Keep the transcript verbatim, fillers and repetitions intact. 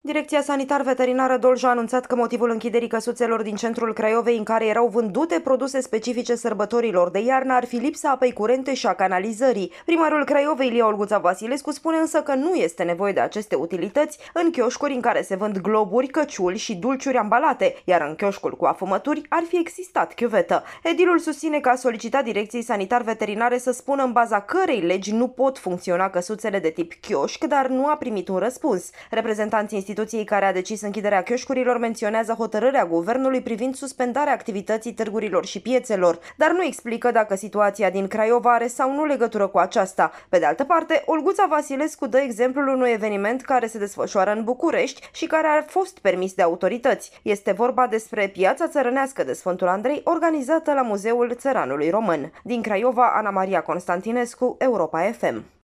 Direcția Sanitar-Veterinară Dolj a anunțat că motivul închiderii căsuțelor din centrul Craiovei în care erau vândute produse specifice sărbătorilor de iarnă ar fi lipsa apei curente și a canalizării. Primarul Craiovei, Ilie Olguța Vasilescu, spune însă că nu este nevoie de aceste utilități în chioșcuri în care se vând globuri, căciuli și dulciuri ambalate, iar în chioșcul cu afumături ar fi existat chiuvetă. Edilul susține că a solicitat Direcției Sanitar-Veterinare să spună în baza cărei legi nu pot funcționa căsuțele de tip chioșc, dar nu a primit un răspuns. Reprezentanții instituției care a decis închiderea chioșcurilor menționează hotărârea guvernului privind suspendarea activității târgurilor și piețelor, dar nu explică dacă situația din Craiova are sau nu legătură cu aceasta. Pe de altă parte, Olguța Vasilescu dă exemplul unui eveniment care se desfășoară în București și care a fost permis de autorități. Este vorba despre Piața Țărănească de Sfântul Andrei, organizată la Muzeul Țăranului Român. Din Craiova, Ana Maria Constantinescu, Europa F M.